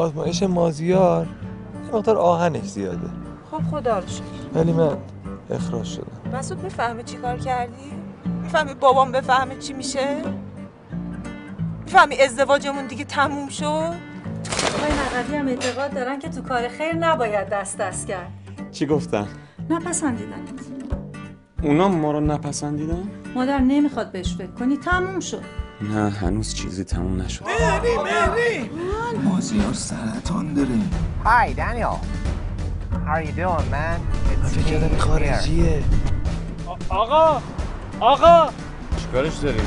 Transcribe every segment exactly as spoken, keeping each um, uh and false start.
آزمایش مازیار یه مقدار آهنش زیاده. خب خدا رو شکر. ولی من اخراج شدم. مسعود میفهمه چی کار کردی؟ میفهمی بابام بفهمه چی میشه؟ میفهمی ازدواجمون دیگه تموم شد؟ آقای نقدی هم اعتقاد دارن که تو کار خیر نباید دست دست کرد. چی گفتن؟ نپسندیدنت. اونا ما رو نپسندیدن؟ مادر نمیخواد بهش فکر کنی، تموم شد. نه هنوز چیزی تموم نشد. مهری مهری مازیار سرطان داره. Hi Daniel. How are you doing man? It's فکر کردم خارجیه. آقا آقا چیکارش داری؟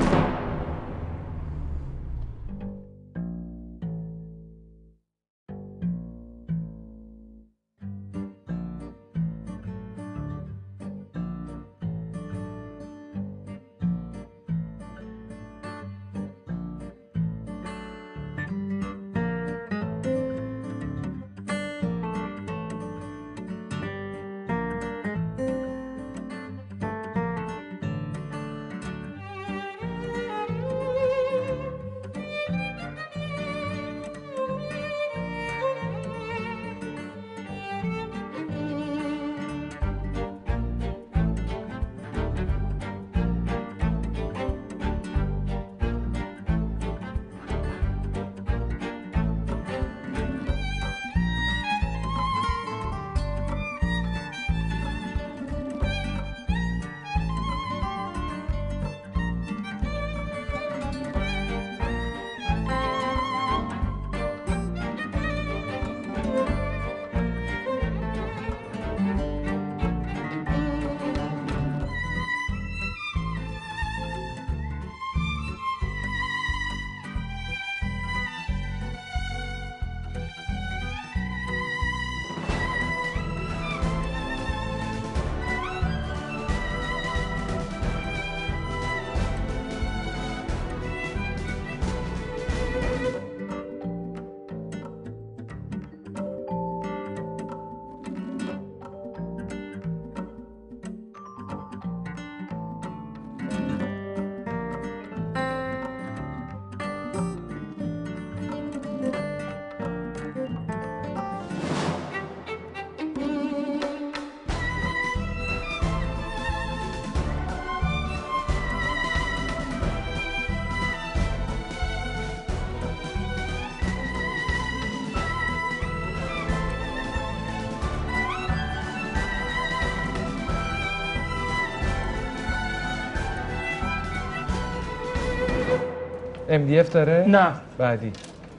ام دی اف داره؟ نه بعدی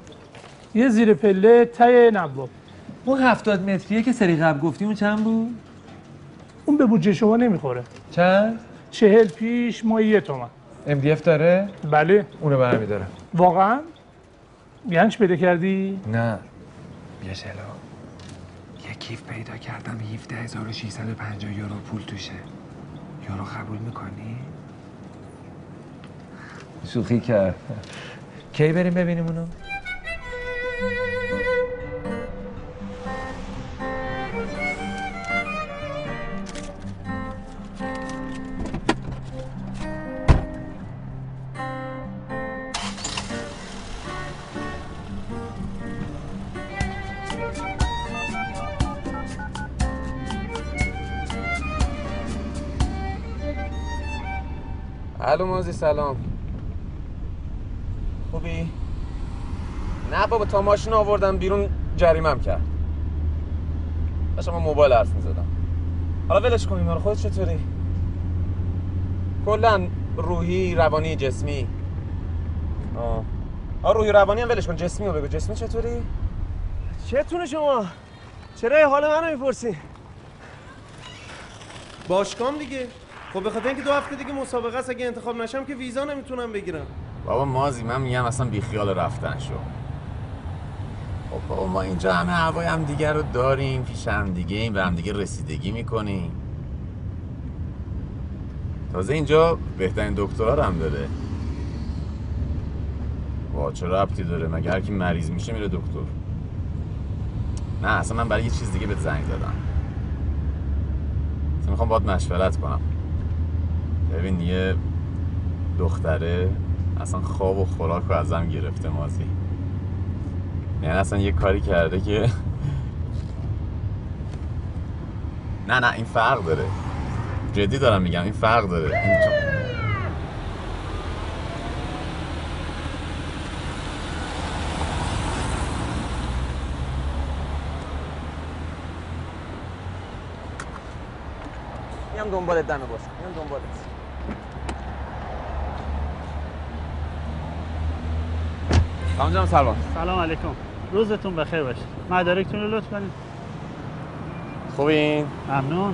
یه زیر پله ته نواب. اون هفتاد متریه که سری قبل گفتیم اون چند بود؟ اون به بودجه شما نمیخوره. چند؟ چهل پیش ما یه تومن. ام دی اف داره؟ بله. اونو برمیدارم. واقعا؟ گنج پیدا کردی؟ نه بیا جلو. یه کیف پیدا کردم هفده هزار و ششصد و پنجاه یورو پول توشه. یورو قبول میکنی؟ شوخی کرد. کی بریم ببینیم اونو؟ الو مازی سلام. خوبی؟ نه بابا تا ماشین آوردم بیرون جریمم کرد. داشتم با موبایل حرف می‌زدم. حالا ولش کن اینا رو. خودت چطوری؟ کلا روحی، روانی، جسمی. آه. آه روحی روانی هم ولش کن، جسمی رو بگو. جسمی چطوری؟ چتونه شما؟ چرا حال منو میپرسی؟ باشگاهم دیگه. خب به خاطر اینکه دو هفته دیگه مسابقه است، اگه انتخاب نشم که ویزا نمیتونم بگیرم. بابا مازی من میگم اصلا بیخیال رفتن شو. خب بابا ما اینجا همه هوای هم دیگه رو داریم، پیش هم دیگه این به هم دیگه رسیدگی میکنیم. تازه اینجا بهترین دکترها رو هم داره. وا چه ربطی داره؟ مگه هر کی مریض میشه میره دکتر؟ نه اصلا من برای یه چیز دیگه بهت زنگ زدم. اصلا میخوام باهات مشورت کنم. ببین یه دختره اصلا خواب و خوراک رو ازم گرفته مازی. یعنی اصلا یه کاری کرده که نه نه این فرق داره، جدی دارم میگم این فرق داره. این تو... میام دنبالت دمه باشم، میام دنبالت. سلام جناب سروان. سلام علیکم، روزتون بخیر باشه. مدارکتون رو لطف کنید. خوبین؟ ممنون.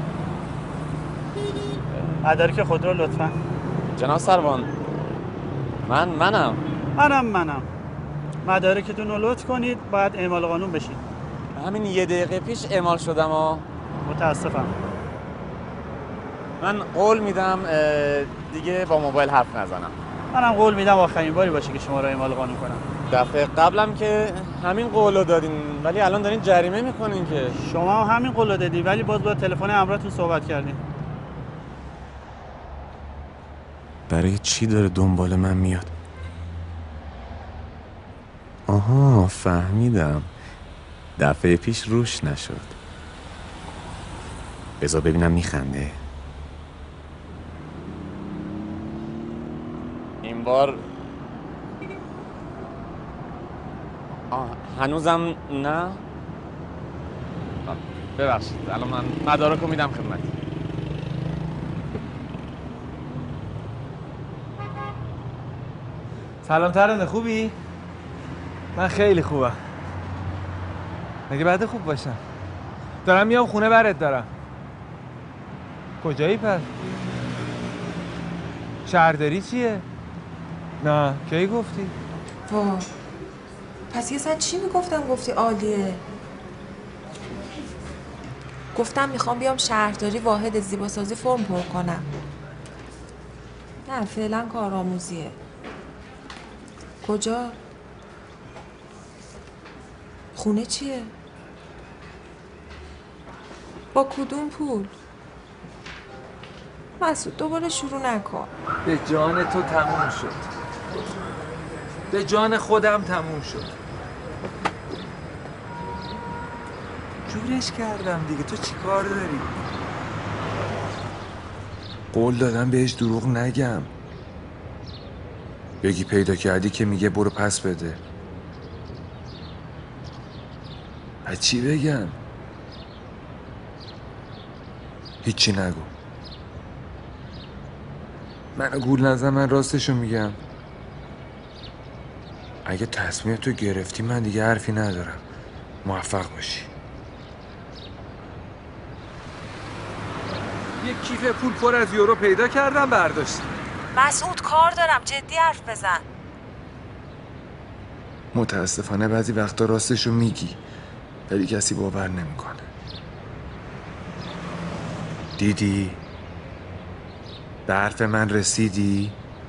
مدارک خود رو لطفا. جناب سروان من منم منم منم مدارکتون رو لطف کنید، باید اعمال قانون بشید. همین یه دقیقه پیش اعمال شدم ها. متاسفم. من قول میدم دیگه با موبایل حرف نزنم. منم قول میدم آخرین باری باشه که شما رو اعمال قانون کنم. دفعه قبلم که همین قولو دادین ولی الان دارین جریمه میکنین که. شما هم همین قولو دادی ولی باز با تلفن همراهتون صحبت کردین. برای چی داره دنبال من میاد؟ آها فهمیدم، دفعه پیش روش نشد. بذار ببینم میخنده. این بار آه هنوزم نه. ببخشید الان من مدارکو میدم خدمت. سلام ترانه، خوبی؟ من خیلی خوبم. مگه بعد خوب باشم؟ دارم میام خونه برات دارم. کجایی پس؟ شهرداری چیه؟ نه کی گفتی؟ وا پس یه ساعت چی میگفتم گفتی عالیه؟ گفتم میخوام بیام شهرداری واحد زیباسازی فرم پر کنم. نه فعلا کارآموزیه. کجا؟ خونه چیه؟ با کدوم پول؟ مسعود دوباره شروع نکن. به جان تو تموم شد. به جان خودم تموم شد. جورش کردم دیگه، تو چی کار داری؟ قول دادم بهش دروغ نگم. بگی پیدا کردی که میگه برو پس بده. پس چی بگم؟ هیچی نگو. منو گول نزن، من راستشو میگم. اگه تصمیم تو گرفتی من دیگه حرفی ندارم. موفق باشی. یه کیف پول پر از یورو پیدا کردم برداشتم. مسعود کار دارم، جدی حرف بزن. متاسفانه بعضی وقتا راستشو میگی ولی کسی باور نمیکنه. دیدی؟ به حرف من رسیدی؟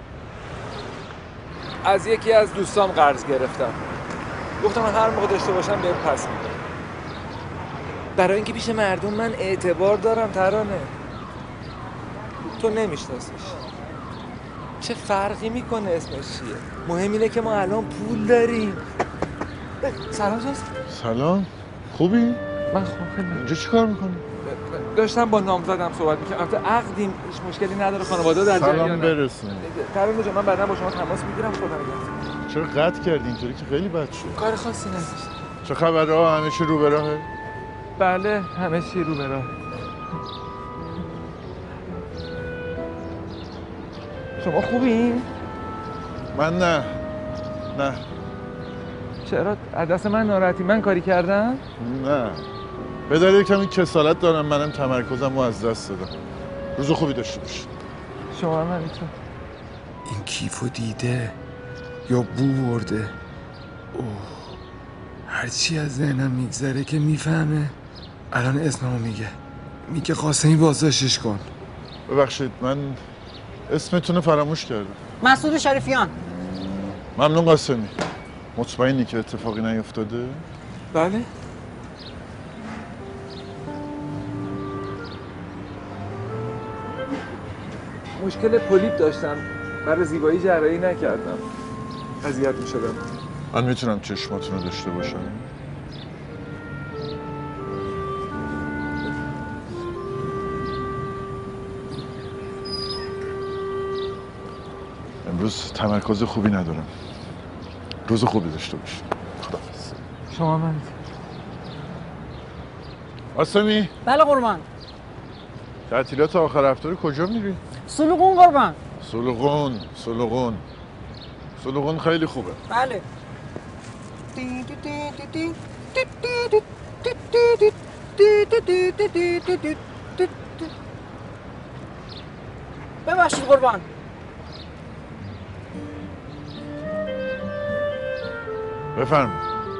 از یکی از دوستام قرض گرفتم. گفتم من هر موقع داشته باشم بهم پس میدم. برای اینکه پیش مردم من اعتبار دارم ترانه. تو نمیشناسیش. چه فرقی میکنه اسمش چیه؟ مهم اینه که ما الان پول داریم. سلام جاست. سلام، خوبی؟ من خوبم. اینجا چی کار میکنی؟ داشتم با نامزدم صحبت میکنم. البته عقدیم، هیچ مشکلی نداره، خانواده در جریانه. سلام برسونید. ترانه جان من بعدا با شما تماس میگیرم. خدا نگهدار. چرا قطع کردی؟ اینطوری که خیلی بد شد. کار خاصی نداشت. چه خبرها؟ همه چی رو به راهه؟ بله همه چی رو به راه. شما خوبین؟ من نه. نه. چرا از دست من ناراحتی؟ من کاری کردم؟ نه. به دلیل کمی کسالت دارم، منم تمرکزم رو از دست دادم. روز خوبی داشته باشید. شما هم همینطور. این کیفو دیده یا بو برده؟ اوه هرچی از ذهنم میگذره که میفهمه. الان اسممو میگه میگه قاسمی بازداشتش کن. ببخشید من اسمتون رو فراموش کردم. مسعود شریفیان. ممنون قاسمی. مطمئنی که اتفاقی نیفتاده؟ بله. مشکل پولیپ داشتم، برای زیبایی جراحی نکردم. اذیت می‌شدم. من میتونم چشماتون رو داشته باشم؟ امروز تمرکز خوبی ندارم. روز خوبی داشته باشی. خداحافظ. شما من آسمی بله قربان. تعطیلات آخر هفته رو کجا میری؟ سلوقون قربان. سلوقون سلوقون سلوقون خیلی خوبه. بله. ببخشید قربان. بفرم.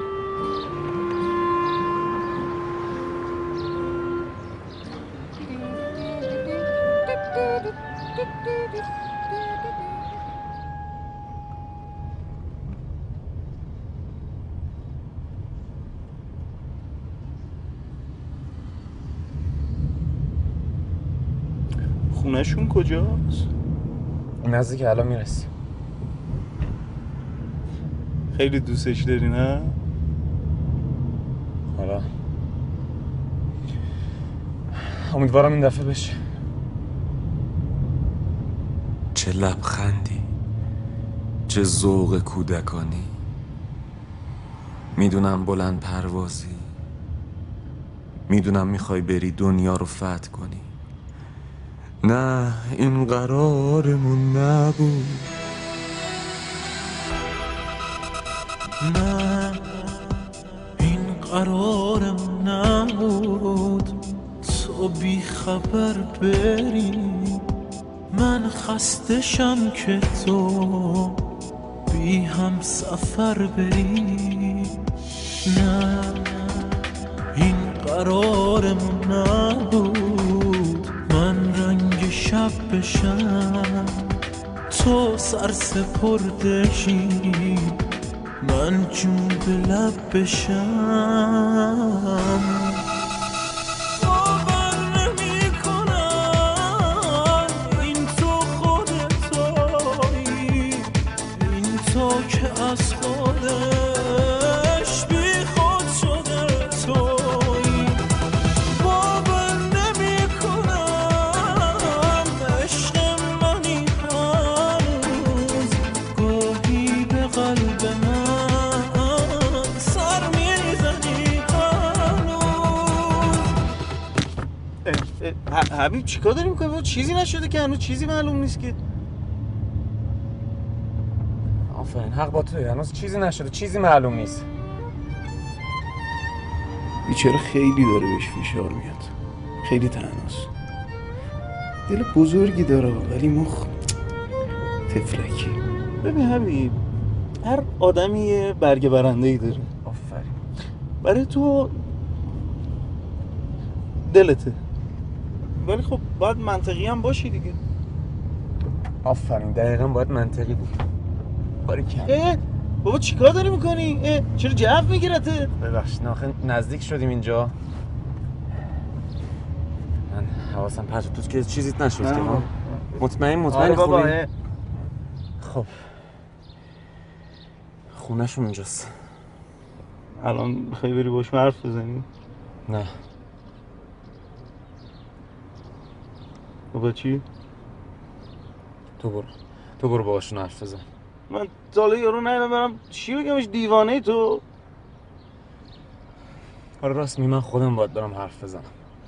خونهشون کجاست؟ نزدیک الان میرسیم. خیلی دوستش داری نه؟ حالا امیدوارم این دفعه بشه. چه لبخندی، چه ذوق کودکانی. میدونم بلند پروازی، میدونم میخوای بری دنیا رو فتح کنی. نه این قرارمون نبود، نه این قرارمون نبود تو بی خبر بری. من خستشم که تو بی هم سفر بری. نه این قرارمون نبود من رنگ شب بشم تو سرسپردشی من جون به لب بشم. از خودش بی خود شده توی باور نمی کنم عشق منی هنوز گاهی به قلب من سر میزنی هنوز. حبیب چیکار داری میکنی؟ چیزی نشده که هنوز چیزی معلوم نیست که. آفرین حق با توی، هنوز چیزی نشده، چیزی معلوم نیست. بیچاره خیلی داره بهش فشار میاد، خیلی تنهاست. دل بزرگی داره ولی مخ تفلکی. ببین حبیب، هر آدمی یه برگ برنده‌ای داره. آفرین. برای تو دلته، ولی خب باید منطقی هم باشی دیگه. آفرین دقیقاً باید منطقی بود. اه بابا چیکار داری میکنی؟ چرا جو میگیرته؟ ببخشید آخه نزدیک شدیم اینجا. من حواسم پرت بود که چیزیت نشد که ما مطمئن مطمئن خوبی. خب خونه‌شون اینجاست. الان میخوای بری باش حرف بزنی؟ نه. بابا چی؟ تو برو تو برو باهاشون حرف بزن. من تاله یارو نیدم برم چی بگمش؟ دیوانه ای تو؟ آره راست می، من خودم باید برم حرف بزنم.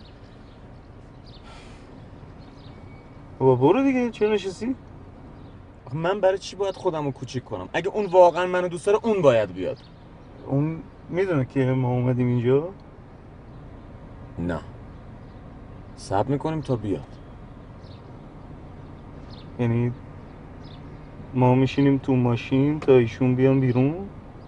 بابا برو دیگه، چرا نشستی؟ من برای چی باید خودم رو کوچیک کنم؟ اگه اون واقعا منو دوست داره اون باید بیاد. اون میدونه که ما اومدیم اینجا؟ نه صبر میکنیم تا بیاد. یعنی ما میشینیم تو ماشین تا ایشون بیان بیرون؟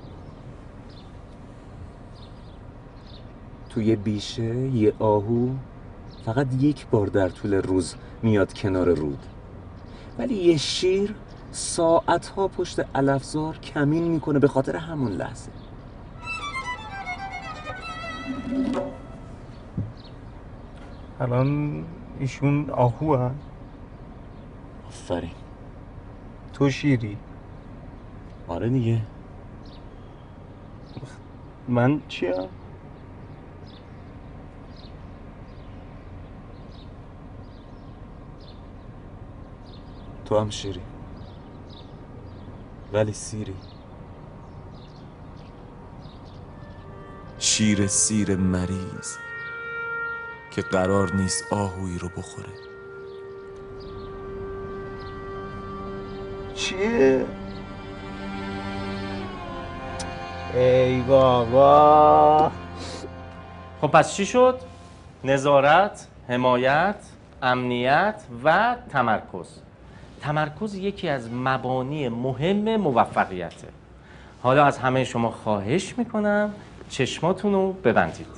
توی بیشه یه آهو فقط یک بار در طول روز میاد کنار رود، ولی یه شیر ساعتها پشت علفزار کمین میکنه به خاطر همون لحظه. الان ایشون آهو هست؟ آفرین. تو شیری؟ آره دیگه. من چیم؟ تو هم شیری ولی سیری. شیر سیر مریض که قرار نیست آهویی رو بخوره. چیه؟ ای بابا. خب پس چی شد؟ نظارت، حمایت، امنیت و تمرکز. تمرکز یکی از مبانی مهم موفقیته. حالا از همه شما خواهش میکنم چشماتون رو ببندید.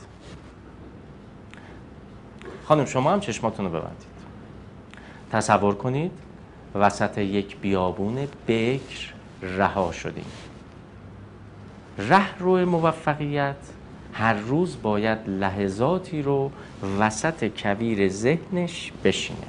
خانم شما هم چشماتون رو ببندید. تصور کنید وسط یک بیابون بکر رها شدیم. رهرو موفقیت هر روز باید لحظاتی رو وسط کویر ذهنش بشینه.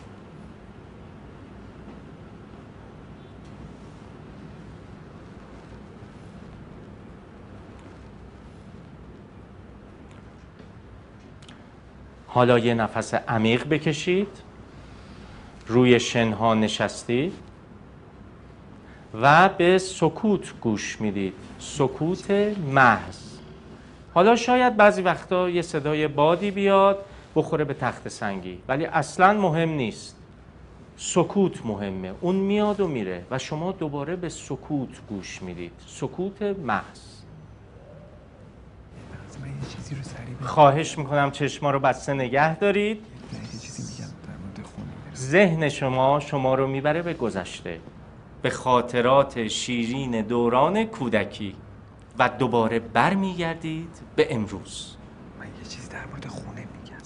حالا یه نفس عمیق بکشید. روی شنها نشستید و به سکوت گوش میدید. سکوت محض. حالا شاید بعضی وقتا یه صدای بادی بیاد بخوره به تخت سنگی، ولی اصلاً مهم نیست. سکوت مهمه. اون میاد و میره و شما دوباره به سکوت گوش میدید. سکوت محض. خواهش میکنم چشما رو بسته نگه دارید. ذهن شما شما رو میبره به گذشته، به خاطرات شیرین دوران کودکی و دوباره برمیگردید به امروز. من یه چیزی در مورد خونه میگم.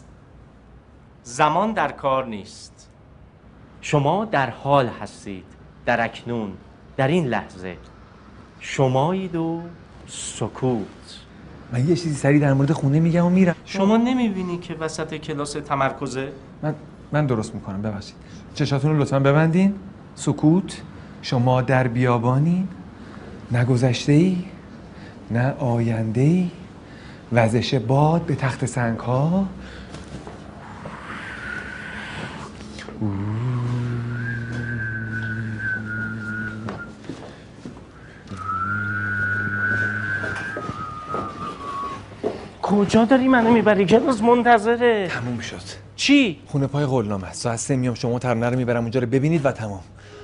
زمان در کار نیست. شما در حال هستید، در اکنون، در این لحظه. شمایید و سکوت. من یه چیزی سریع در مورد خونه میگم و میرم. شما نمیبینی که وسط کلاس تمرکزه؟ من من درست میکنم، ببخشید. چشاتون رو لطفا ببندین. سکوت. شما در بیابانین، نه گذشته‌ای نه آینده‌ای. وزش باد به تخت سنگ ها. کجا داری منو میبری؟ کلاس منتظره. تموم شد. چی؟ خونه پای قولنامه است. ساعت سه میام شما ترانه رو میبرم اونجا رو ببینید و تمام.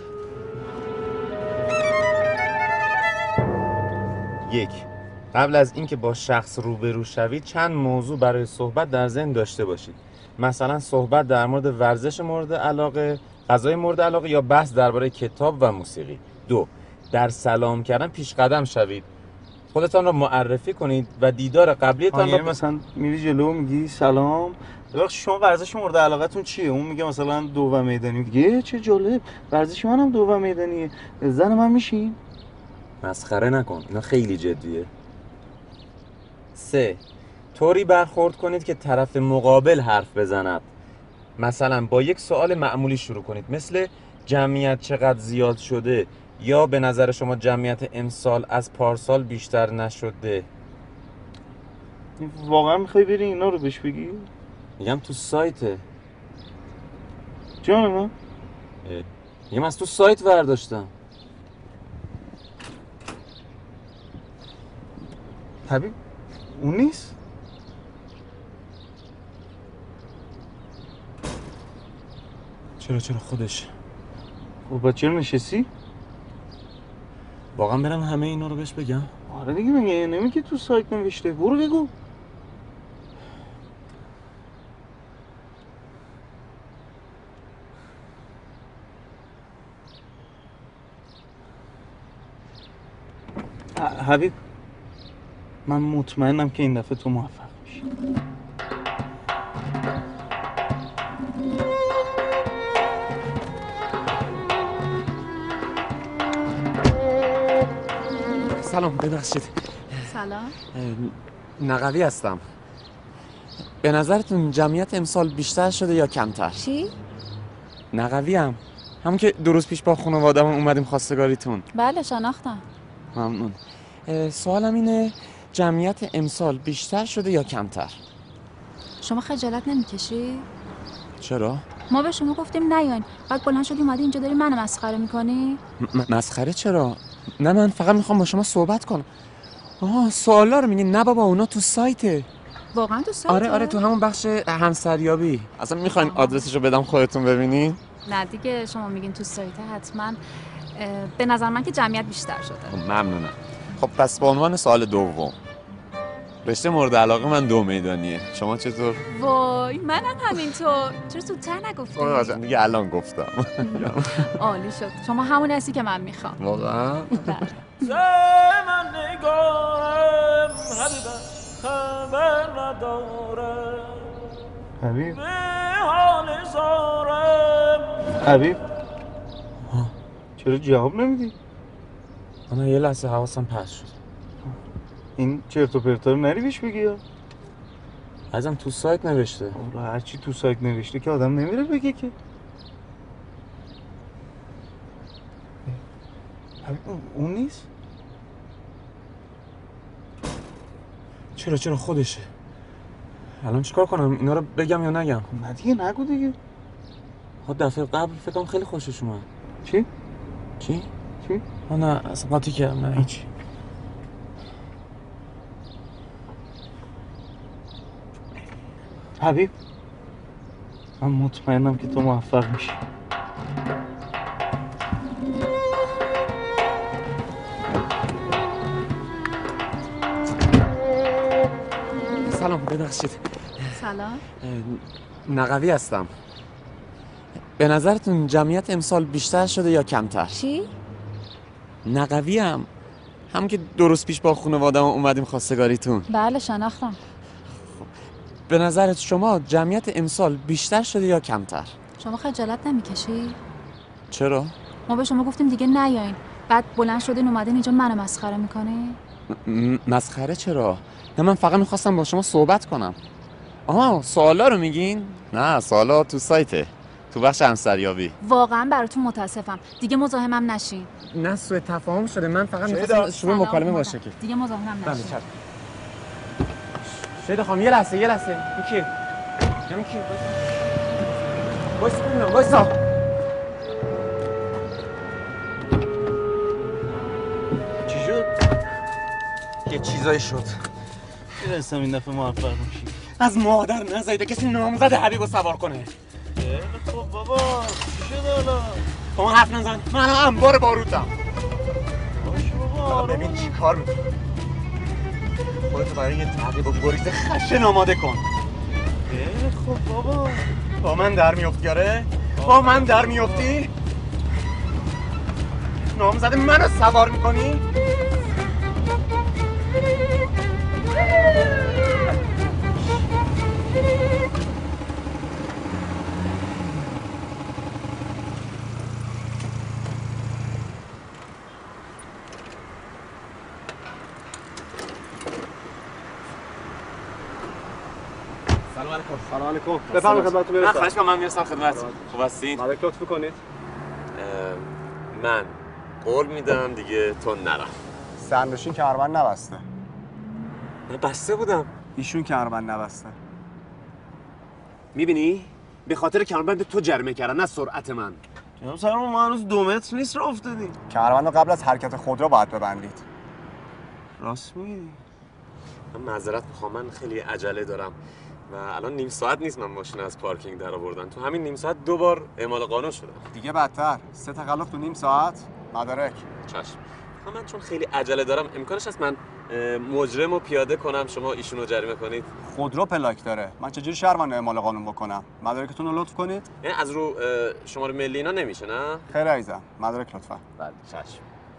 یک، قبل از اینکه با شخص روبرو شوید چند موضوع برای صحبت در ذهن داشته باشید. مثلا صحبت در مورد ورزش مورد علاقه، غذای مورد علاقه یا بحث درباره کتاب و موسیقی. دو، در سلام کردن پیش قدم شوید. خودتان را معرفی کنید و دیدار قبلیتان را ب... مثلا میری جلو میگی سلام، ببخشید شما ورزش مورد علاقتون چیه؟ اون میگه مثلا دو و میدانی. میگه چه جالب، ورزش منم دو و میدانیه. زن من میشین؟ مسخره نکن، اینا خیلی جدیه. سه، طوری برخورد کنید که طرف مقابل حرف بزند. مثلا با یک سوال معمولی شروع کنید، مثل جمعیت چقدر زیاد شده، یا به نظر شما جمعیت امسال از پارسال بیشتر نشده. واقعا میخوای بری اینا رو بهش بگی؟ میگم تو سایته. جان من؟ میگم از تو سایت برداشتم. حبیب اون نیست؟ چرا چرا خودش. خب با چرا نشستی؟ واقعا برم همه اینا رو بهش بگم؟ آره دیگه، میگه نمیگه تو سایت نوشته. برو بگو. حبیب من مطمئنم که این دفعه تو موفق میشی. سلام، ببخشید. سلام. نقوی هستم. به نظرتون جمعیت امسال بیشتر شده یا کمتر؟ چی؟ نقوی هم همون که دو روز پیش با خانواده‌مون اومدیم خواستگاریتون. بله شناختم. ممنون. سوالم اینه جمعیت امسال بیشتر شده یا کمتر؟ شما خجالت نمیکشی؟ چرا؟ ما به شما گفتیم نیاین، بعد بلند شدی اومدی اینجا داری منو مسخره میکنی؟ م- مسخره چرا؟ نه من فقط میخوام با شما صحبت کنم. آها سوالا رو میگین؟ نه بابا اونا تو سایته. واقعا تو سایته؟ آره آره تو همون بخش همسریابی. اصلا میخواین آدرسشو بدم خودتون ببینین؟ نه دیگه شما میگین تو سایته حتما. به نظر من که جمعیت بیشتر شده. خب ممنونم. خب پس به عنوان سوال دوم، رشته مورد علاقه من دو میدانیه. شما چطور؟ وای منم همینطور. چرا زودتر نگفتی؟ آره دیگه الان گفتم. عالی شد. شما همون هستی که من میخوام. واقعا؟ من نگاهم حبیبم خبر نداره حبیب به حال زارم. حبیب چرا جواب نمیدی؟ من یه لحظه حواسم پرت شد. این چرت و پرتا رو نری بهش بگی یا؟ ازم تو سایت نوشته. آره هرچی تو سایت نوشته که آدم نمیره بگه که. حبیب اون نیست؟ چرا چرا خودشه. الان چیکار کنم؟ اینا رو بگم یا نگم؟ نه دیگه نگو دیگه. ها دفعه قبل فکر کنم خیلی خوشش اومد. چی؟ چی؟ چی؟ آه نه اصلا قاطی کردم. نه هیچی. حبیب من مطمئنم که تو موفق میشی. سلام ببخشید. سلام. نقوی هستم. به نظرتون جمعیت امسال بیشتر شده یا کمتر؟ چی؟ نقوی هم هم که دو روز پیش با خانواده‌ام اومدیم خواستگاریتون. بله شناختم. به نظرت شما جمعیت امسال بیشتر شده یا کمتر؟ شما خجالت نمیکشی؟ چرا؟ ما به شما گفتیم دیگه نیاین، بعد بلند شدین اومدین اینجا منو مسخره میکنی؟ م- مسخره چرا؟ نه من فقط میخواستم با شما صحبت کنم. آها سوالا رو میگین؟ نه سوالا تو سایته، تو بخش همسریابی. واقعا براتون متاسفم. دیگه مزاحمم نشین. نه سوء تفاهم شده. من فقط میخواستم شروع مکالمه باشه که. دیگه مزاحمم بله نشین. چشم. شهید خانم یه لحظه یه لحظه. این کی؟ همین کی؟ وایسا ببینم وایسا. چی شد؟ یه چیزایی شد. میدونستم این دفعه موفق میشی. از مادر نزایده کسی نامزد حبیب رو سوار کنه. خب بابا چی شد حالا؟ با من حرف نزن. من الان انبار باروتم. باشه بابا حالا ببین چی کار میکنی. خودتو برای یه تعقیب و گریز خشن آماده کن. خب بابا با من در میافتی آره؟ با من در میافتی؟ نامزد منو سوار میکنی؟ سلام علیکم. سلام علیکم. بفرمایید خدمتتون نه برسم. خواهش کنم من میرسم خدمت. خوب هستین؟ مالک لطف کنید. من قول میدم دیگه تو نرم. سرنشین کمربند نبسته. من بسته بودم. ایشون کمربند نبسته. میبینی؟ به خاطر کمربند تو جریمه کردن نه سرعت من. جناب سرمون ما هنوز دو متر نیست راه افتادیم. کمربند رو قبل از حرکت خودرو باید ببندید. راست میگی؟ من معذرت میخوام من خیلی عجله دارم و الان نیم ساعت نیست من ماشین از پارکینگ در آوردن. تو همین نیم ساعت دو بار اعمال قانون شدم. دیگه بدتر. سه تخلف تو نیم ساعت. مدارک. چشم. من چون خیلی عجله دارم امکانش هست من مجرم رو پیاده کنم شما ایشون رو جریمه کنید؟ خودرو پلاک داره. من چجوری شهروند اعمال قانون بکنم؟ مدارکتون رو لطف کنید. یعنی از رو شماره ملی اینا نمیشه نه؟ خیر عزیزم. مدارک لطفا. بله چشم.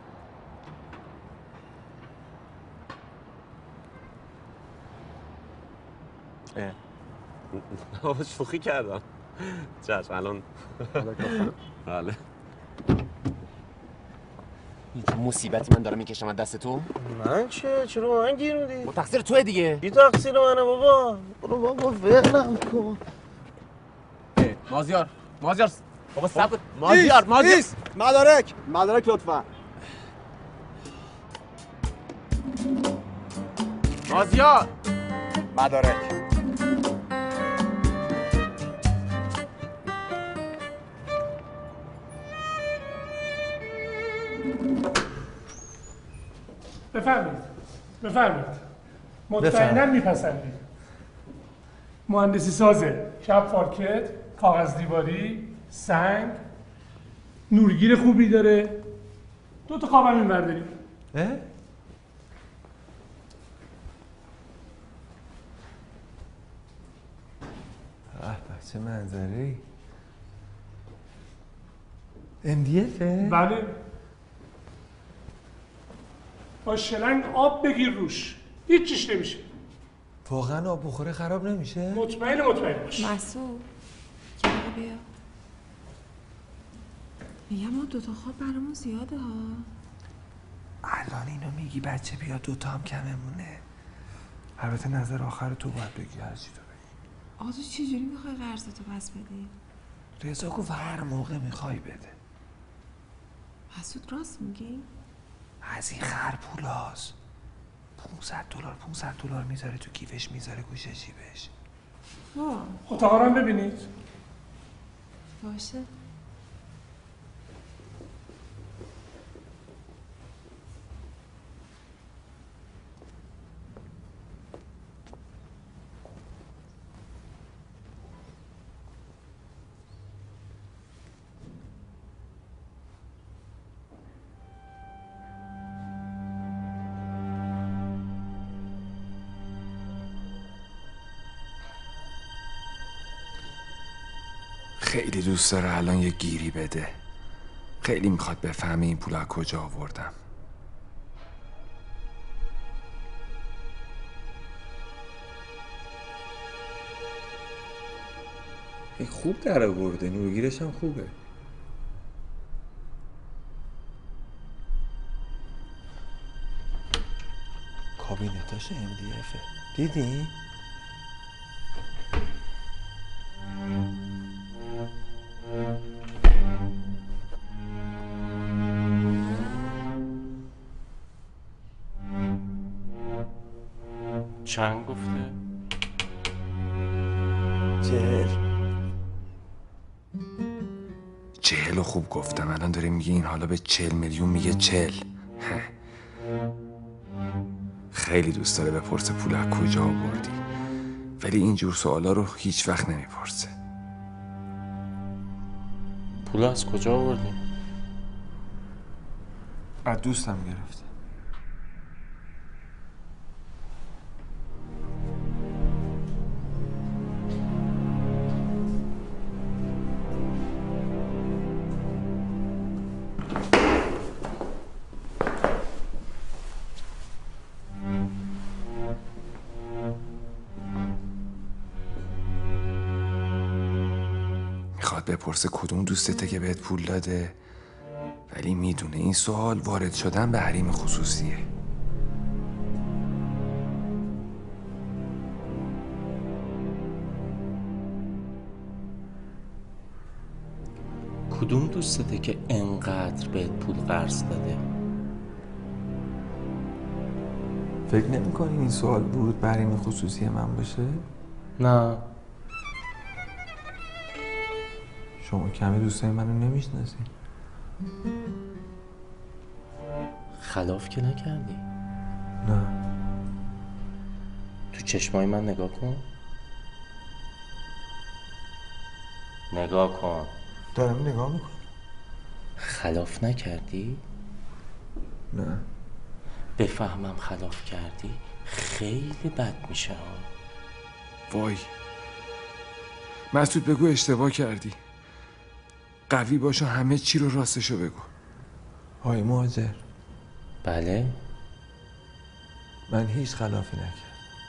اه. شوخی کردم. چشم الان. بله. هیچ مصیبتی من دارم میکشم از دست تو؟ من چه؟ چرا با من گیر میدی؟ با تقصیر توه دیگه. بی تقصیر منه بابا. برو بابا ولم کن. مازیار مازیار بابا صبر مازیار مازیار مدارک مدارک لطفا. مازیار مدارک. بفرمایید بفرمایید مطمئنم میپسندید. مهندسی سازه، کپ پارکت، کاغذ دیواری، سنگ، نورگیر خوبی داره. دو تا خوابم این برداریم. اه؟ اه چه منظری. ام دی افه؟ بله. با شلنگ آب بگیر روش، هیچ چیش نمیشه. واقعا آب بخوره خراب نمیشه؟ مطمئن مطمئن باش. مسعود یه دقیقه بیا. میگم ما دوتا خواب برامون زیاده ها. الان اینو میگی بچه بیا دوتا هم کممونه. البته نظر آخر تو باید بگی، هر چی تو بگی. آقا تو چجوری میخوای قرضتو پس بدی؟ رضا گفت هر موقع میخوای بده. مسعود راست میگی؟ از این خر پولاست. پونصد دلار پونصد دلار میذاره تو کیفش، میذاره گوشه جیبش. وا اتاقا رو هم ببینید. باشه. خیلی دوست داره الان یه گیری بده. خیلی میخواد بفهمه این پول از کجا آوردم. خوب در آورده، نورگیرش هم خوبه. کابینتاش ام دی افه. دیدی؟ چند گفته؟ چهل. چهل خوب گفتم. الان داره میگه این حالا به چهل میلیون میگه چهل. خیلی دوست داره بپرسه پول از کجا آوردی، ولی اینجور سوالا رو هیچ وقت نمیپرسه. پول از کجا آوردی؟ از دوستم گرفته. میخواد بپرسه کدوم دوستته که بهت پول داده، ولی میدونه این سوال وارد شدن به حریم خصوصیه. کدوم دوستته که انقدر بهت پول قرض داده؟ فکر نمی کنی این سوال ورود به حریم خصوصی من باشه؟ نه. شما کمی دوستای منو نمیشناسی. خلاف که نکردی؟ نه. تو چشمای من نگاه کن. نگاه کن. دارم نگاه میکنم. خلاف نکردی؟ نه. بفهمم خلاف کردی خیلی بد میشه ها. وای مسعود بگو اشتباه کردی. قوی باش و همه چی رو راستشو بگو. آقای مهاجر. بله؟ من هیچ خلافی نکردم.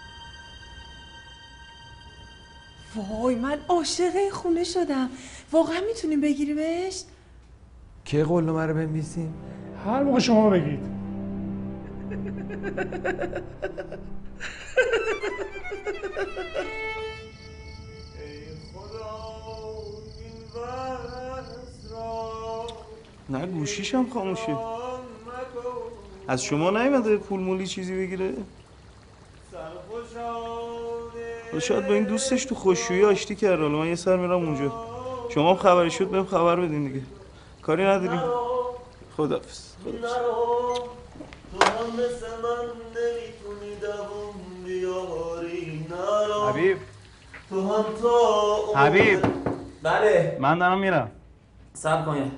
وای من عاشق این خونه شدم. واقعا میتونیم بگیریمش؟ که قول رو بنویسیم؟ هر موقع شما بگید. نه گوشیش هم خاموشه. از شما نیومده پول مولی چیزی بگیره؟ شاید با این دوستش تو خوشویی آشتی کرد. حالا من یه سر میرم اونجا. شما هم خبری شد بهم خبر بدین دیگه. کاری نداریم. خداحافظ. خداحافظ. حبیب حبیب بله من دارم میرم. صبر کن.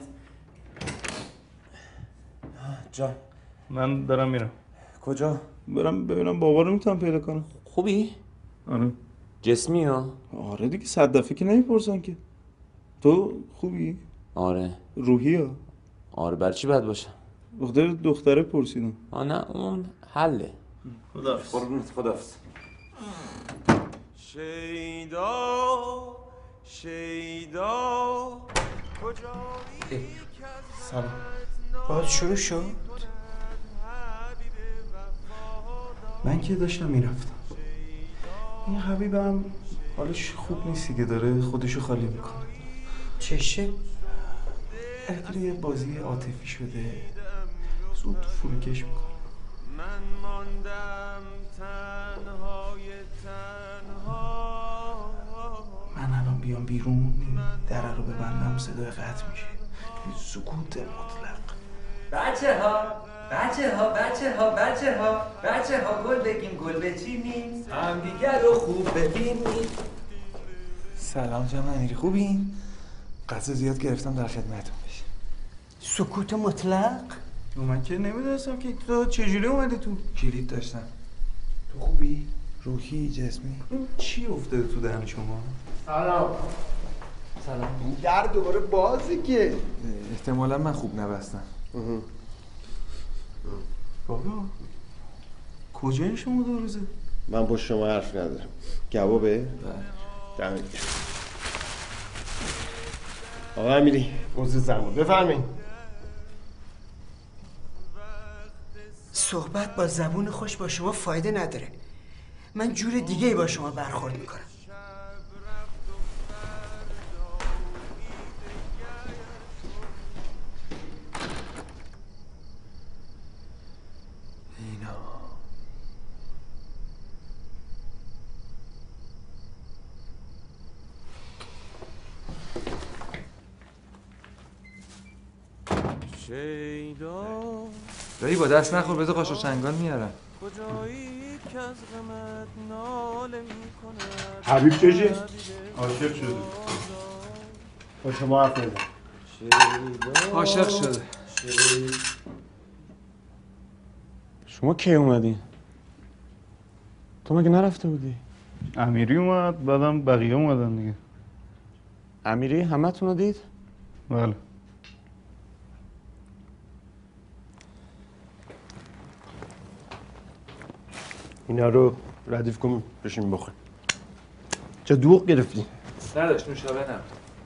جان من دارم میرم. کجا؟ برم ببینم بابا رو میتونم پیدا کنم. خوبی؟ آره. جسمی ها؟ آره دیگه صد دفعه که نمیپرسن که. تو خوبی؟ آره. روحی ها؟ آره برای چی بد باشم؟ دختر دختره پرسیدم. آه نه اون حله. خداحافظ. قربونت خداحافظ. شیدا شیدا کجایی سلام. باز شروع شد؟ من که داشتم میرفتم. این حبیبم حالش خوب نیست دیگه، داره خودشو خالی میکنه. چشه؟ اگه یه بازی عاطفی شده زود فروکش میکنه. من ماندم تنهای تنها. من الان بیام بیرون در رو ببندم صدای قطع میشه. سکوت مطلق. بچه ها بچه ها بچه ها بچه ها بچه ها گل بگیم گل بچینیم همدیگر رو خوب ببینیم. سلام جناب امیری، خوبین؟ غذا زیاد گرفتم در خدمتتون بشم. سکوت مطلق؟ من که نمیدونستم که تو چجوری اومدی تو؟ کلید داشتم. تو خوبی؟ روحی جسمی؟ چی افتاده تو دهن شما؟ سلام. سلام. در دوباره بازی که احتمالا من خوب نبستم. بابا کجایی شما دو روزه؟ من با شما حرف ندارم. کبابه؟ بله. دمت گرم. آقا امیری عضو زمان بفرمایید. صحبت با زبون خوش با شما فایده نداره. من جور دیگه ای با شما برخورد میکنم. شیدا دایی با دست نخور، بذار قاشق چنگال میارم. کجایی که از غمت ناله میکند. حبیب چشی؟ عاشق شده. با شما حرف نزن. عاشق شده. شما کی اومدین؟ تو مگه نرفته بودی؟ امیری اومد، بعدم بقیه اومدن دیگه. امیری همتون رو دید؟ بله. اینا رو ردیف کن بشین بخوریم. چه دوغ گرفتی؟ نداشت نوشابه نبود.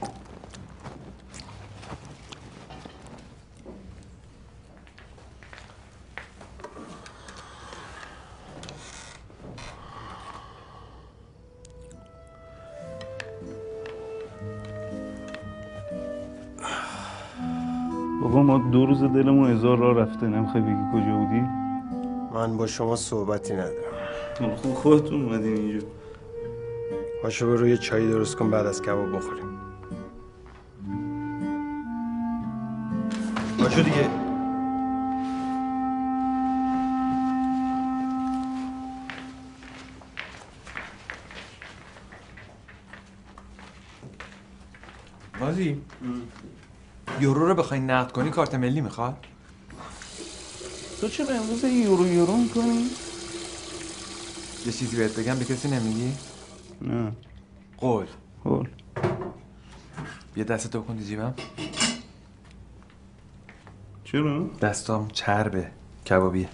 بابا ما دو روز دلمون هزار راه رفته، نمیخوای بگی کجا بودی؟ من با شما صحبتی ندارم. خوب خودتون اومدین اینجا. پاشو برو یه چایی درست کن بعد از کباب بخوریم. پاشو دیگه. مازی یورو رو بخوای نقد کنی کارت ملی میخواد؟ تو چرا امروز یورو یورو میکنی؟ یه چیزی بهت بگم به کسی نمیگی؟ نه. قول. قول. یه دستتو کن تو جیبم. چرا؟ دستام چربه کبابیه.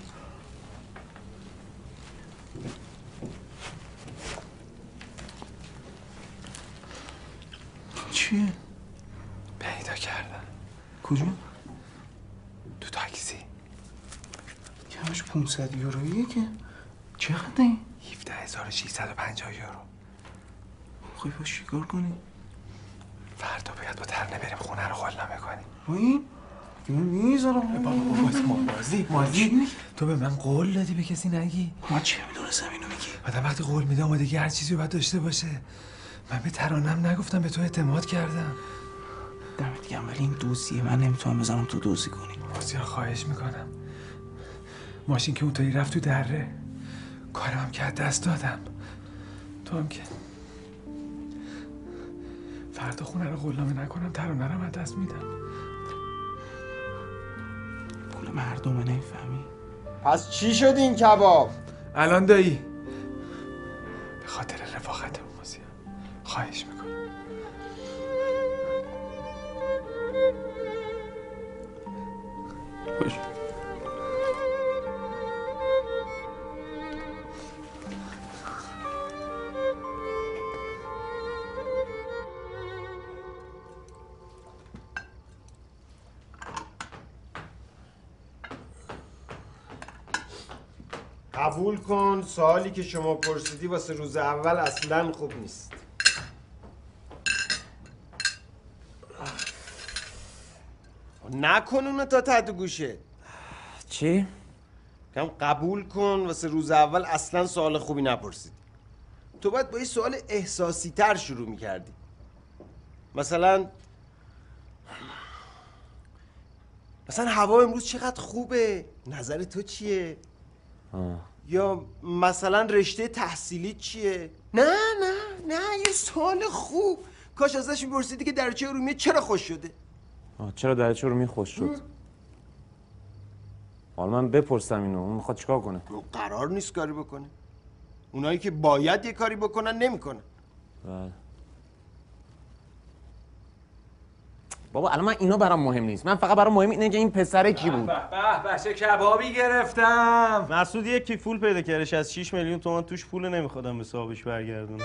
چیه؟ پیدا کردم. کجا؟ تو تاکسی. کمش پانصد یورویه که چقدر این؟ هفده هزار و ششصد و پنجاه یورو. خواهی باش چیکار کنی؟ فردا باید با ترنه بریم خونه رو خلنامه کنیم. با این؟ میذارم بابا بابا مازی مازی تو به من قول دادی به کسی نگی. ما چه میدونستم اینو میگی؟ آدم وقتی قول میده آمادگی هر چیزی باید داشته باشه. من به ترانم نگفتم، به تو اعتماد کردم. دمت گرم، ولی این دوزیه من نمیتونم بزنم تو دوزی کنی. مازیار خواهش میکنم. ماشین که اونطوری رفت تو دره، کارم هم که دست دادم. تو هم که فردا خونه رو قولنامه نکنم ترانه رو من دست میدم. پول مردمه نمیفهمی؟ پس چی شد این کباب؟ الان دایی به خاطر رفاقت مازیار خواهش میکنم. باش. قبول کن سوالی که شما پرسیدی واسه روز اول اصلا خوب نیست. نکن اونو تا ته گوشه. چی؟ کم قبول کن واسه روز اول اصلا سوال خوبی نپرسیدی. تو باید با یه سوال احساسی تر شروع میکردی. مثلا مثلا هوا امروز چقدر خوبه، نظر تو چیه؟ آه. یا مثلا رشته تحصیلی چیه؟ نه نه نه یه سوال خوب. کاش ازش میپرسیدی که دریاچه ارومیه چرا خوش شده. آه چرا دریاچه ارومیه خوش شد؟ حالا من بپرسم اینو، اون میخواد چیکار کنه؟ قرار نیست کاری بکنه. اونایی که باید یه کاری بکنن نمیکنن. بله. بابا الان من اینا برام مهم نیست، من فقط برام مهم اینه که این پسره کی بود. به به چه کبابی گرفتم. مسعود یک کیف پول پیدا کردش از شش میلیون تومان توش، پول نمیخوادم به صاحبش برگردونه.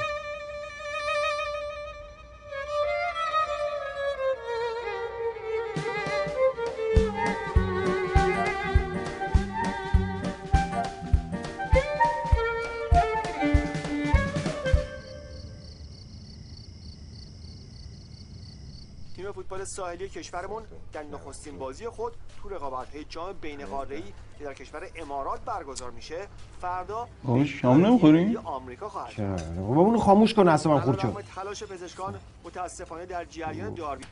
تیم فوتبال ساحلی کشورمون در نخستین بازی خود تو رقابت‌های جام بین‌قاره‌ای که در کشور امارات برگزار میشه فردا بابا شام نمیخوریم؟ آمریکا خواهد شد. چرا؟ بابا اونو خاموش کن اصلا من خورد شد. تلاش پزشکان متاسفانه در جریان دارویی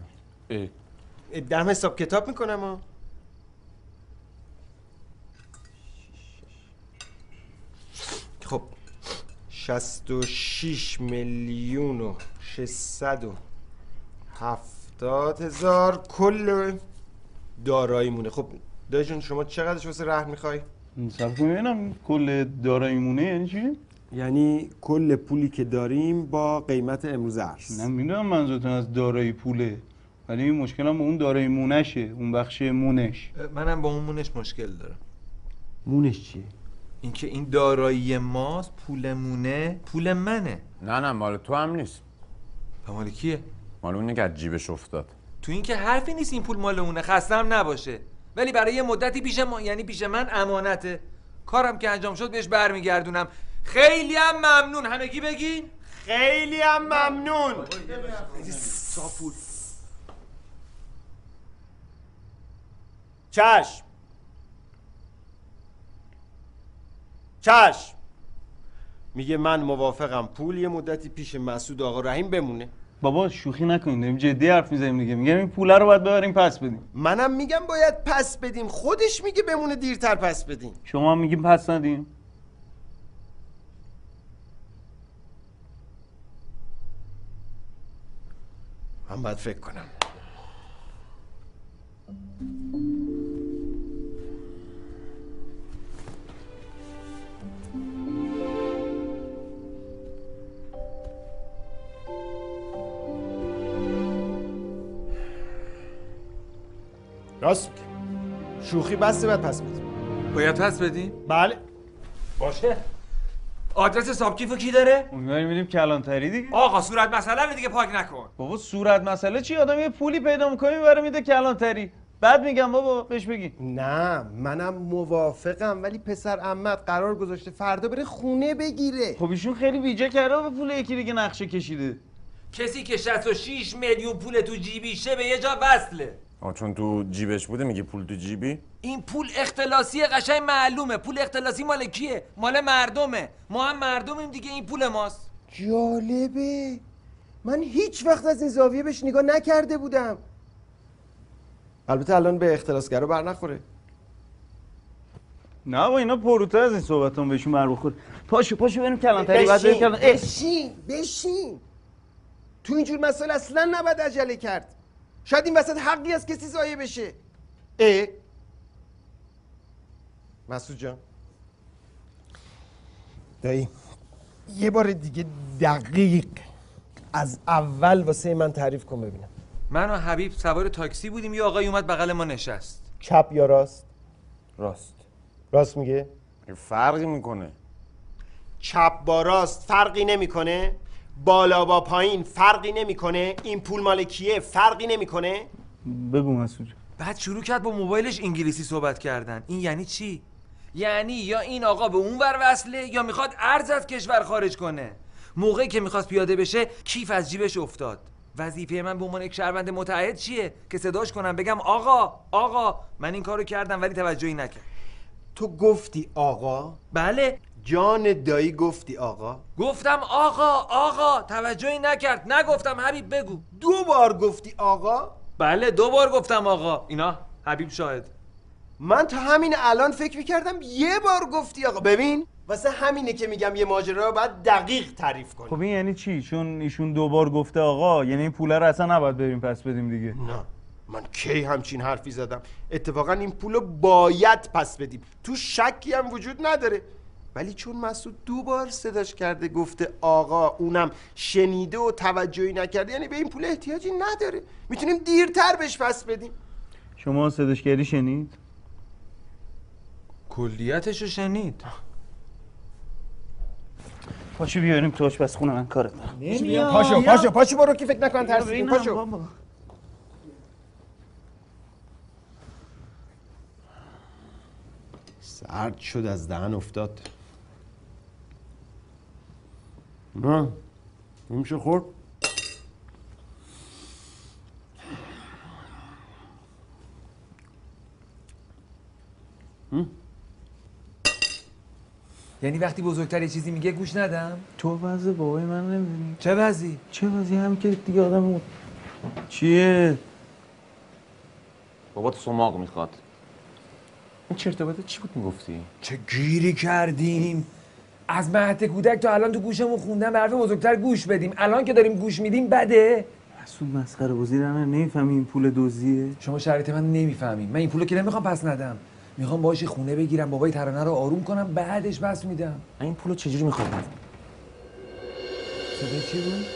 دم حساب کتاب میکنم ها. خب شصت و شش میلیون و ششصد و هفتاد هزار کل داراییمونه. خب دایی جون شما چقدرش واسه رهن میخوای؟ صرف کنم ببینم کل داراییمونه یعنی چی؟ یعنی کل پولی که داریم با قیمت امروز ارز. نه میدونم منظورتون از دارایی پوله، ولی این مشکلم با اون دارایی مونشه، اون بخش مونش. منم با اون مونش مشکل دارم. مونش چیه؟ اینکه این دارایی ماست، پول مونه پول منه. نه نه مال تو هم نیست. مال کیه؟ مال اونه که از جیبش افتاد. تو این که حرفی نیست این پول مال اونه، خستم نباشه. ولی برای یه مدتی پیش ما، یعنی پیش من امانته. کارم که انجام شد بهش برمیگردونم. خیلی هم ممنون. همگی بگین خیلی هم ممنون. صافور. چشم چشم میگه من موافقم پول یه مدتی پیش مسعود آقا رحیم بمونه. بابا شوخی نکنید، داریم جدی حرف میزنیم دیگه. میگم این پوله رو باید ببریم پس بدیم. منم میگم باید پس بدیم، خودش میگه بمونه دیرتر پس بدیم. شما هم میگیم پس ندیم. من باید فکر کنم. راست میگه. شوخی بسته باید پس بدیم. باید پس بدیم؟ بله. باشه. آدرس حساب کیفو کی داره؟ اونوری میدیم کلانتری دیگه. آقا صورت مسئله رو دیگه پاک نکن. بابا صورت مسئله چی؟ آدم یه پولی پیدا میکنه میبره میده کلانتری. بعد میگم بابا بهش بگی. نه منم موافقم، ولی پسر عمت قرار گذاشته فردا بره خونه بگیره. خب ایشون خیلی ویژه کرده به پول یکی دیگه نقشه کشیده. کسی که شصت و شش میلیون پول تو جیبیشه به یه جا وصله. آه چون تو جیبش بوده میگه پول تو جیبی؟ این پول اختلاسی قشنگ معلومه. پول اختلاسی مال کیه؟ مال مردمه. ما هم مردمیم دیگه، این پول ماست. جالبه، من هیچ وقت از این زاویه بهش نگاه نکرده بودم. البته الان به اختلاسگرا بر نخوره. نه با اینا پروتر از این صحبت هم بهشون بر بخور. پاشو پاشو بریم کلانتری. بعد بریم کلانتری. بشین بشین. تو اینجور مسائل اصلا نباید عجله کرد. شاید این وسط حقی از کسی ضایع بشه. اه مسعود جان، دایی یه بار دیگه دقیق از اول واسه من تعریف کن ببینم. من و حبیب سوار تاکسی بودیم، یه آقای اومد بغل ما نشست. چپ یا راست؟ راست. راست میگه؟ فرقی میکنه. چپ با راست فرقی نمیکنه؟ بالا با پایین فرقی نمیکنه؟ این پول مال کیه فرقی نمیکنه؟ بگو مسعود. بعد شروع کرد با موبایلش انگلیسی صحبت کردن. این یعنی چی؟ یعنی یا این آقا به اون ور وصله یا میخواد ارز از کشور خارج کنه. موقعی که میخواست پیاده بشه کیف از جیبش افتاد. وظیفه من به عنوان یک شهروند متعهد چیه؟ که صداش کنم بگم آقا آقا من این کارو کردم ولی توجهی نکرد. تو گفتی آقا؟ بله. جان دایی گفتی آقا؟ گفتم آقا آقا توجهی نکرد. نگفتم حبیب بگو. دو بار گفتی آقا؟ بله دو بار گفتم آقا. اینا حبیب شاهد. من تا همین الان فکر میکردم یه بار گفتی آقا. ببین واسه همینه که میگم یه ماجرا رو باید دقیق تعریف کنی. خب این یعنی چی؟ چون ایشون دوبار گفته آقا یعنی این پوله رو اصلا نباید بریم پس بدیم دیگه؟ نه من کی همچین حرفی زدم. اتفاقا این پولو باید پس بدیم، تو شکی هم وجود نداره. ولی چون مسعود دو بار صداش کرده گفته آقا، اونم شنیده و توجهی نکرده، یعنی به این پول احتیاجی نداره، میتونیم دیرتر بهش پس بدیم. شما صداش کردی شنید؟ کلیتشو شنید. پاشو بیاریم تو آشپزخونه من کارت دارم. نمیام. پاشو پاشو پاشو برو که فکر نکن ترسیدیم. پاشو. سرد شد از دهن افتاد. نه نمیشه خورد. یعنی وقتی بزرگتر یه چیزی میگه گوش ندم؟ تو وضع بابای من نمیدونی. چه وضعی؟ چه وضعی هم که دیگه آدم چیه؟ بابا تو سماق میخواد. این چرت و پرت چی بود میگفتی؟ چه گیری کردیم. از مهد کودک تا الان تو گوشمون خوندن به حرف بزرگتر گوش بدیم. الان که داریم گوش میدیم بده. مسعود مسخره بازی رو نمیفهمی این پول دزدیه؟ شما شرایط من نمیفهمین. من این پولو که نمیخوام پس ندم. میخوام باهاش خونه بگیرم، بابای ترانه رو آروم کنم، بعدش پس میدم. این پولو چجوری میخوای؟ صدای چی بود؟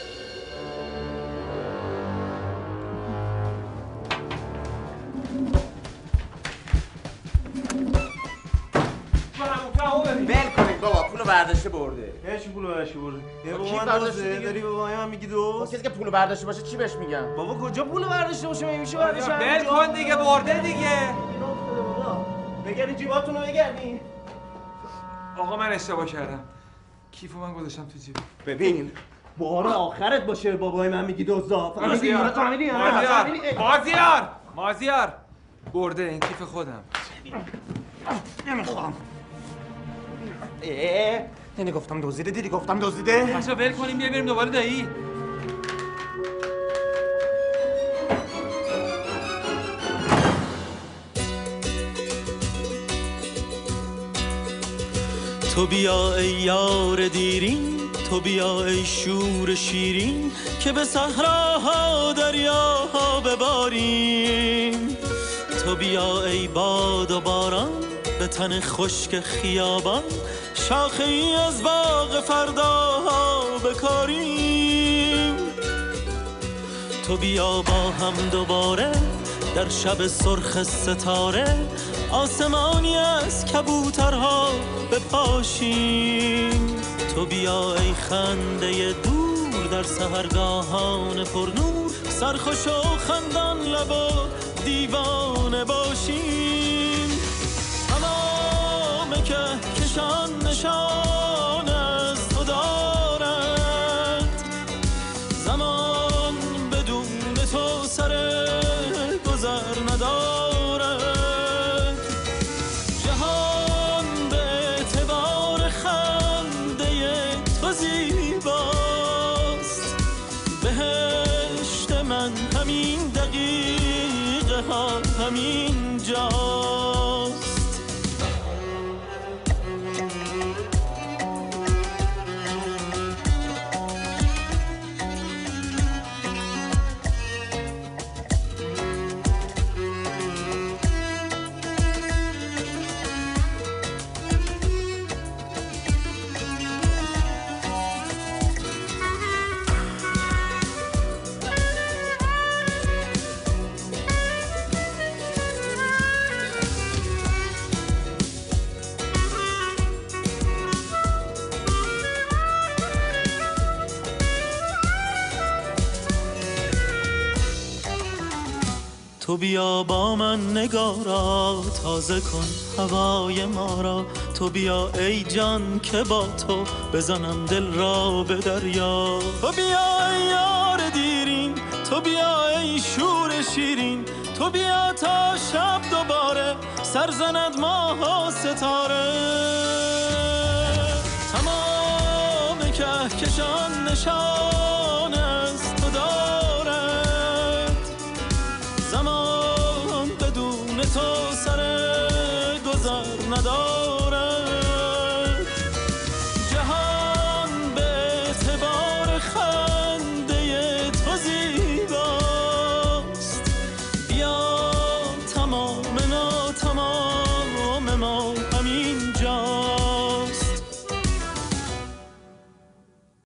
ول کنید بابا، پولو برداشته برده. چی پولو برداشته برده؟ کی برداشته داری بابا من میگی دو؟ کسی که پولو برداشته باشه چی بهش میگم؟ بابا کجا پولو برداشته باشه؟ میشه برداشته. ول کن دیگه، برده دیگه. بگردی جیباتون رو بگردین. آقا من اشتباه کردم. کیفو من گذاشتم تو جیب. ببین بار آخرت باشه بابای من میگی دزدا. مازیار مازیار مازیار برده، این کیف خودم. نمیخوام. اه یعنی گفتم دزدیده، دیدی گفتم دزدیده. بچا ول کنیم بیا بریم دوباره دایی. تو بیا ای یار دیرین، تو بیا ای شور شیرین، که به صحراها دریاها بباریم. تو بیا ای باد و باران، به تن خشک خیابان، شاخه ای از باغ فرداها بکاریم. تو بیا با هم دوباره در شب سرخ ستاره، آسمانی از کبوترها بپاشیم. تو بیا ای خنده دور در سحرگاهان پرنور، سرخوش و خندان لب و دیوانه باشیم. تمام که کشان نشان از تو دارد، زمان بدون تو سر گذر همین جاست. تو بیا با من نگارا، تازه کن هوای ما را. تو بیا ای جان که با تو بزنم دل را به دریا. تو بیا ای یار دیرین، تو بیا ای شور شیرین. تو بیا تا شب دوباره سر زند ماه و ستاره. تمام کهکشان نشان از تو دارد، زمان بدون تو سر گذر ندارد.